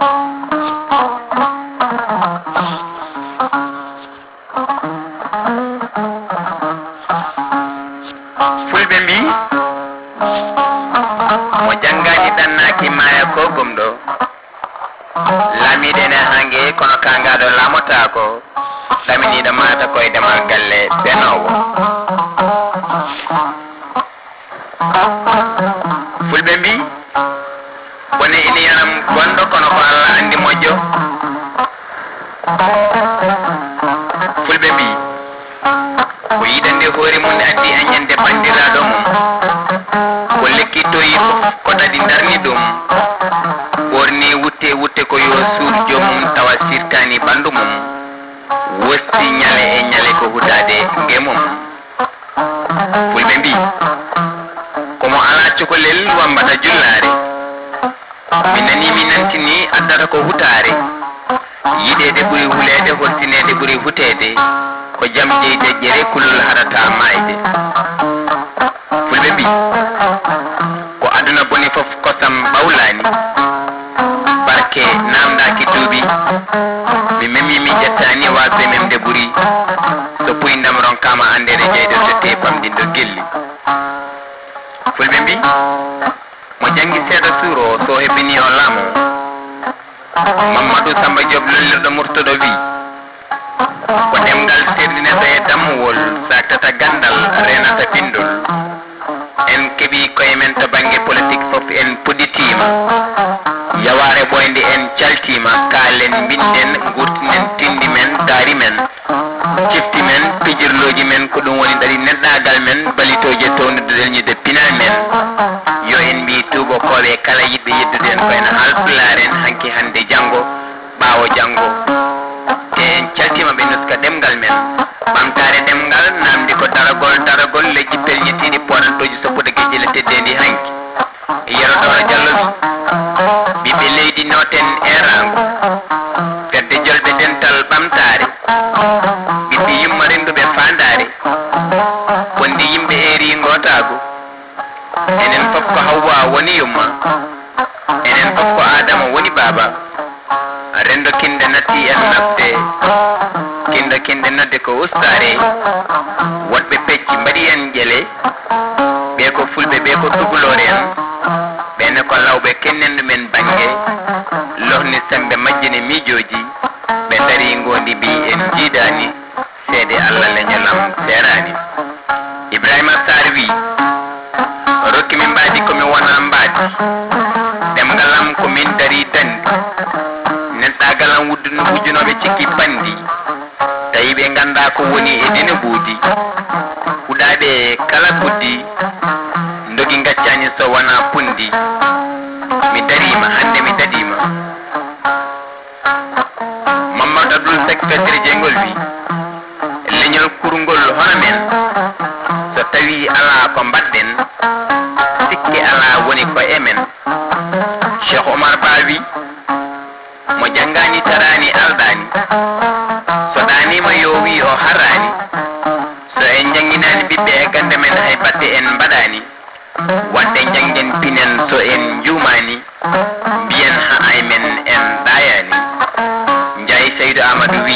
fulɓe mbi mo janggaji dannaki maya ko gomɗo laamiɗene hange kono kangaɗo laamotako ɗaminiɗo mata koye demal galle benowo fulɓe mbi woni ina yanam gonɗo kono ko Allah andi moƴƴo fulɓe mbi ko yiɗande hoore mum addi añande bandiraɗo mum ko lekkitoyi ko ɗaɗi darni ɗum ɓorni wutte ko yo suur jomum tawa sirtani ɓandu mum wosti ñale e ñale ko hutade ngemum fulɓe mbi komo ala cukalel wambata jullare mi nani mi nantini addata ko hutare yiɗede ɓuuri hulede hortinede ɓuuri hutede ko jam jeyde jere kullol haɗata mayde fulɓe mbi ko aduna boni fof kosam ɓawlani barke namdaki duuɓi mi memi mi ƴettani wasde memde ɓuuri so puyndam ronkama andede jeyde so te famɗindo gelli fulɓe mbi mo jangi seeɗa suuro so hebbini o laamu Mamadou Samba Diop lollirɗo murtoɗo wi ko ɗemgal serdineɗo e dammuwol saktata gandal renata pindol en keeɓi koye men to banggue politique foof en puɗɗitima yaware ɓoyde en caltima kaalen binden gurtinen tindi men daari men cifti men pijirloji men ko ɗum woni ɗaɗi neɗɗagal men balitoje townidoɗen ñide pinal men yo en mbi tubakoɓe kala yiɗɓe yeddude en koyno halpulaar en hanki hande janggo ɓaawo janggo te en caltima ɓe nuska ɗemgal men ɓamtare ɗemgal namdi ko daragol leydi pelñitiɗi poɗantoji soppude gueƴƴele teddendi hanki yerodoro Diallo wi ɓiɓɓe leydi noten e rango fedde jolɓe dental ɓamtare ɓiɓɓe yumma renduɓe fandare wondi yimɓe eri ngotago enen fof ko Hawwa woni yumma enen fof ko Adama woni baba rendo kinde natti en nafde kinde nodde ko ustare woɗɓe pecci mbaɗi en ƴele ɓe ko fulɓe ɓe ko tugulore en ɓene ko lawɓe kennendu men banggue lohni sembe majjine miijoji ɓe dari gondi mbi en jiidani seede Allah leñolam serani Ibrahima Sarr wi rokkimi mbaadi komi wona mbaadi ɗemgalam komin dari dandi neɗɗagalam wujjunoɓe cikki bandi tawi ɓe ganda ko woni e dinebuji huɗaɓe kala guddi dogi gaccani so wona pundi mi darima hande mi daɗima Mamadou Abdoul Seck feccere jeygol wi leñol kurgol hono men so tawi ala ko mbaɗɗen sikke ala woni ko emen Cheikh Omar Ba wi mo janggani tarani aldani so ɗanima yo wi o harrani so en janginani ɓiɓɓe e gande men hay batte en mbaɗani wadde janggen pinen so en jumani mbiyen ha ay men en ɗayani Ndiaye Seydou Amadou wi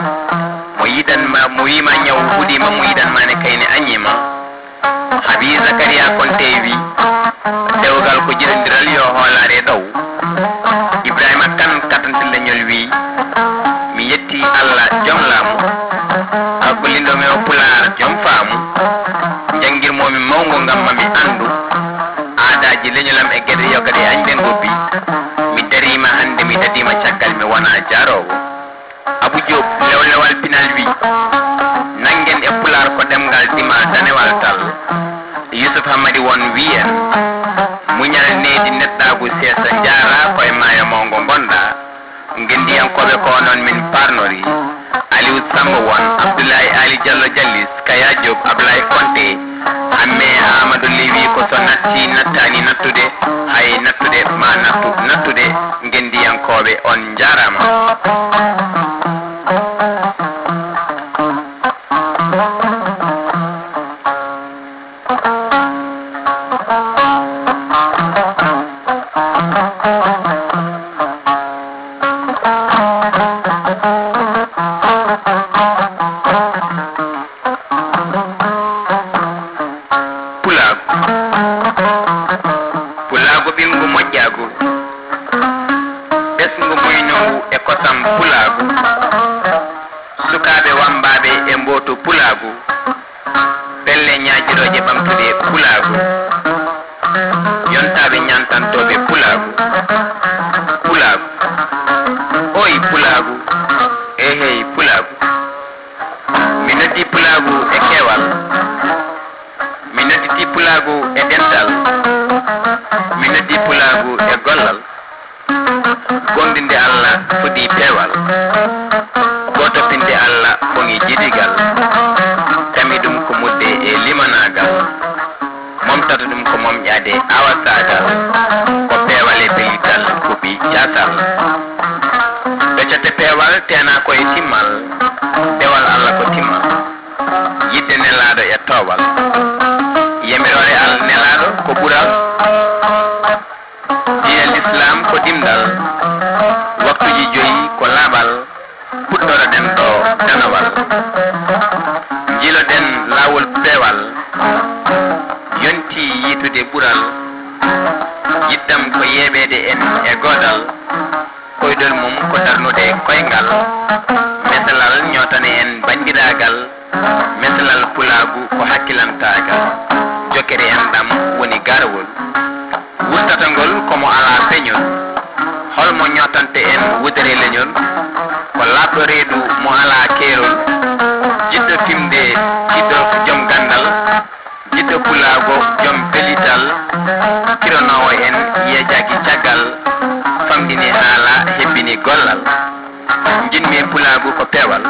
mo wima ñaw huuɗima mo yiɗanmane kayne añima Habi Zakaria Konte wi dewgal ko jiɗodiral yo hoolare ɗow Ibrahima Kane katante leñol wi mi yetti Allah joom laamu hakkulindomi o Pulaar joom faamu jangirmomi mawgo ngam mami andu aadaji leñolam e gueɗe yogade añde goppi mi darima hande mi dadima caggal mi wona jarowo Abou Diop lewlewal pinal wi nangen e Pulaar ko ɗemgal dimal danewal tal Youssouf Hamadi won wiyen muñal nedi neɗɗagu seesa jaara koye maayo mawgo gonɗa gendiyankoɓe ko noon min parnori Aliou Samba won Abdoulaye Ali Diallo Diallis Kaya Diop Ablaye Konté amme Amadou Lewi ko so natti nattani nattude hay nattude ma nattude gendiyankoɓe on jarama kosam pulagu sukaɓe wambaɓe e mboto pulagu pelle ñajiroje ɓamtude pulagu yontaɓe ñantantoɓe pulagu pulagu oyi pulagu hey pulagu mi noddi pulagu e kewal mi nodditi pulagu e dental mi noddi pulagu e gollal gondinde Allah fudi pewal goto pinde Allah fongi jidigal tami ɗum ko mudde e limanagal momtata ɗum ko momƴade awasagal ko pewal e belital kuɓi casal doccate pewal tena koye timmal pewal Allah ko timmal yidde nelaɗo e towal yemirore al nelaɗo ko ɓural diinel islam ko dimdal waktuji joyi ko laaɓal puɗɗoroɗen ɗo danawal jiloɗen lawol pewal yonti yitude ɓural yiddam ko yeɓede en e godal koydol mum ko darnude koyngal mesalal ñotane en bandiragal mesalal pulagu ko hakkilantagal jokere en ɗam woni garwol wurtatagol komo ala peñol holmo ñotante en wudere leñol ko labɗo reedu mo ala keerol jiɗɗo timde jiɗɗo joom gandal jiɗɗo pulago joom belital kironowo en yejaki caggal famdini haala hebbini gollal jinmi pulagu ko pewal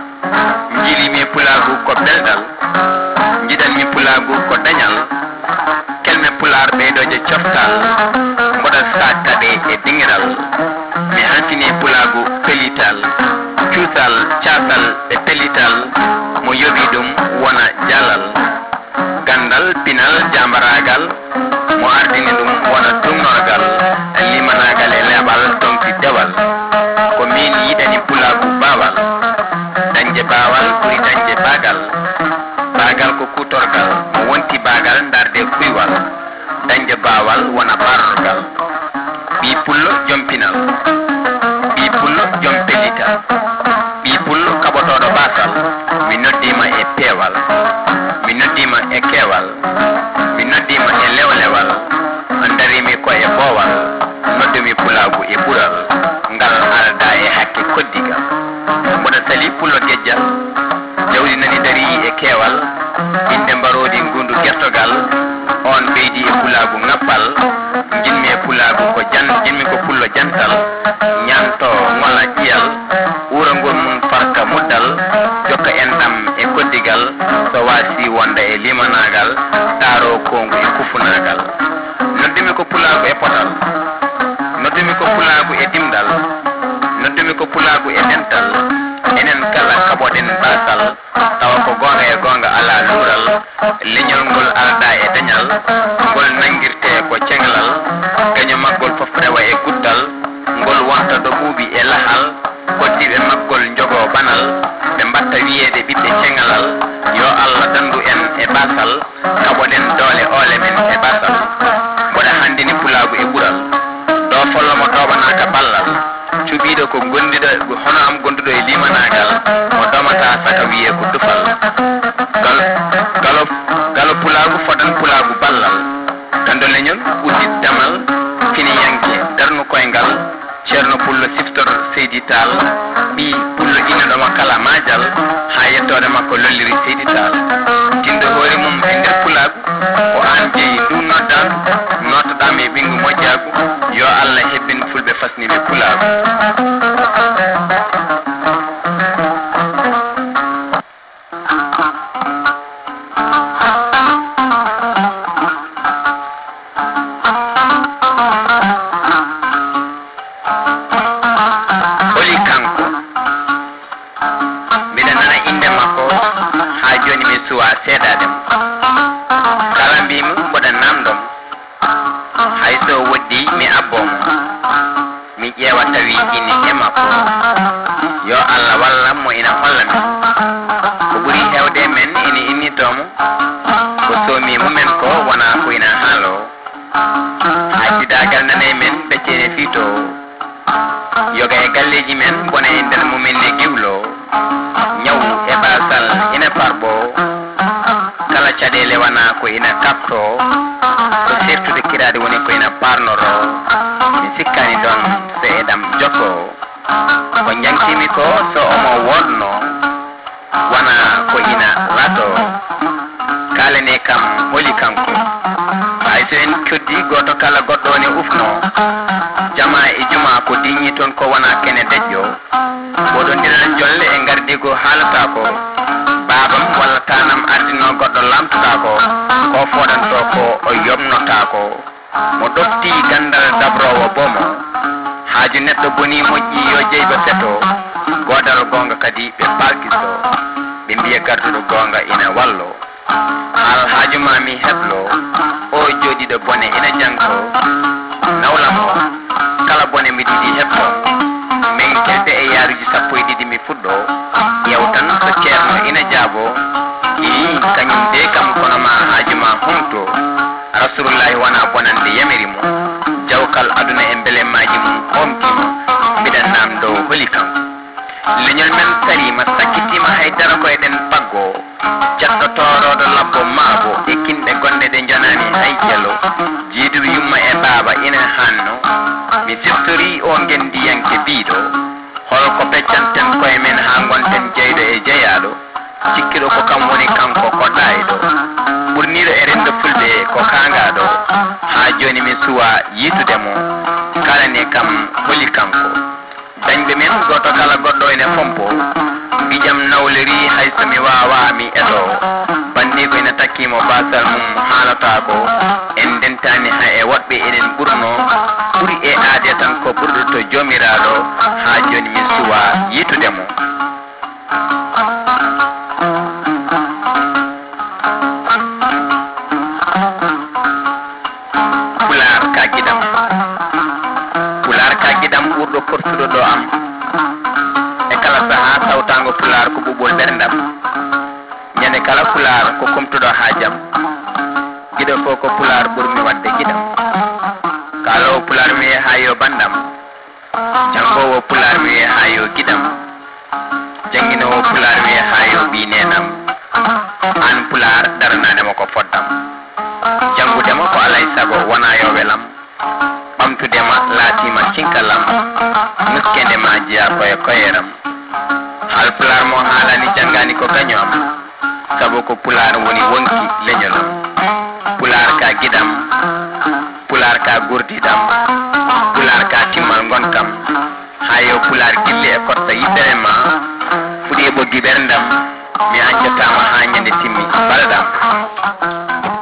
jilimi pulagu ko belɗal jiɗanmi pulagu ko dañal kelme pular ɓeydoje coftal mboɗa sattaɗe e dingiral mi hantini pulagu pelital cuusal casal e pelital mo yoɓi ɗum wona jalal gandal pinal jambaragal mo ardini ɗum wona tumnorgal limanagal e leɓal tonti dewal ko min yiɗani pulagu bawal dañde bawal ɓuri dañde bagal bagal ko kutorgal mo wonti bagal darde kuywal dañde bawal wona barorgal ɓi pullo jompinal ɓi pullo joom pellital ɓi pullo kaɓotoɗo basal mi noddima e pewal mi noddima e kewal mi noddima e lewlewal darimi ko e boowal noddumi pulagu e ɓural ngal alda e hakke koddigal mboɗa sali pullo gejjal jawdi nani dari e kewal inde mbarodi ngundu gertogal on ɓeydi e pulagu ŋabbal jinmi e pulagu ko jinmi ko pullo jantal ñanto ngola ƴiyal urangol mum farka muddal jokka en ɗam e koddigal so wasi wonda e limanagal taro kongu e kufunagal noddumi ko pulagu e potal noddumi ko pulagu e dimdal noddumi ko pulagu e dental enen kala kaɓoɗen basal tawa ko gonga e gonga ala luural leñol ngol alda e dañal ngol nangirte ko cenglal gaño maggol fof rewa e guddal ngol wonta ɗo ɓuuɓi e lahal koddiɓe maggol jogo banal ɓe mbatta wiyede ɓiɓɓe cengalal yo Allah dandu en e basal kaɓoɗen doole ole men e basal mboɗa handini pulagu e ɓural ɗo follomo ɗoɓanaka ballal cuɓiɗo ko gondiɗo hono am gonduɗo e limanagal mo domata saka wiye ko dufal galo pulagu fodan pulagu ballal dando leñol usit damal fini yanke darnu koyngal ceerno pullo siftor seydi tal ɓi pullo inneɗoma kala majal ha yettode makko lolliri seydi tal tindo hoore mum e nder pulagu ko an jeeyi ndu noddagu nottoɗama e ɓingu moƴƴagu yo Allah hebbin fulɓe fasniɓe pulagu suwa seedade mo kala mbimi mboɗa namdom hayso woddi mi abbomo mi ƴeewa tawi ini e makko yo Allah wallam mo ina holla men ko ɓuri hewde men ina innitomo ko somi mumen ko wona ko ina haalo hajjidagal nane men beccene fiito yoga e galleji men bone e nder mumen ne giwlo ñaw e basal ina parbo kala caɗele wana ko ina kapto ko sertude kirade woni ko ina parnoro mi sikkani ɗon so eɗam jokko ko jangtimi ko so omo wodno wana ko ina lato kalane kam holi kanko hay so en coddi goto kala goɗɗo ne ufno jama e juma ko diŋi toon ko wona kene deƴƴo oɗondiral jolle e gardigo haalata ko babam walla tanam ardino goɗɗo lamtuɗa ko foɗanto ko o yomnota ko mo ɗofti gandal dabrowo bomo haaju neɗɗo boni moƴƴi yo jeyba seto godal gonga kadi ɓe palkiso ɓe mbiya garduɗo gonga ina wallo haal haaju ma mi heblo o joɗiɗo bone ina janko nawlamo kala bone mi ɗiɗi hebto min kelɓe e yaaruji 12 mi fuɗɗo yewtan so ceerno ina jaabo kañum de kam kono ma haaju ma humto rasulullahi wona bonande yamirimo jawkal aduna e belemaji mum homtima mbiɗen nam dow holi kanko leñol men sarima sakkitima haydara ko eɗen paggo jatto toroɗo labbo maabo e kinɗe gonɗe ɗe jonani hay jalo jiiduɓe yumma e baaba ina hanno mi siftori o gendiyanke biiɗo holko peccanten koye men ha gonten jeyɗo e jeeyaɗo cikkiɗo ko kam woni kanko ko ɗayɗo ɓurniɗo e rendo fulɓe ko kangaɗo ha joni mi suwa yitudemo kalane kam holi kanko dañɓe men goto kala goɗɗo ene fompo gijam nawleri hay somi wawa mi eto bandigo ene takkimo basal mum haalata ko en dentani ha e woɗɓe enen ɓurno ɓuri e aade tan ko ɓurɗo to jomiraɗo ha joni mi suwa yitudemo ɓurɗo portuɗo ɗo am e kala saha tawtango pular ko ɓuɓol ɓerdam ñande kala pular ko komtuɗo haajam giɗo fof ko pular ɓurmi wadde giɗam kalowo pular mi wiye ha yo bandam jangowo pular mi wiye ha yo giɗam jangguinowo pular mi wiye ha yo ɓinenam an pular darananemo ko foddam jangudema ko alay sago wona yo welam ɓamtudema laatima cinkalam nuskendema jeeya koye koyeram haal pular mo haalani janggani ko gañoam saabu ko pular woni wonki leñolam pular ka giɗam pular ka gurdiɗam pular ka timmal gonkam ha yo pular gille e kotta yiɓɓere ma fuɗi e ɓoggi ɓerdam mi hancatama ha ñande timmi balɗam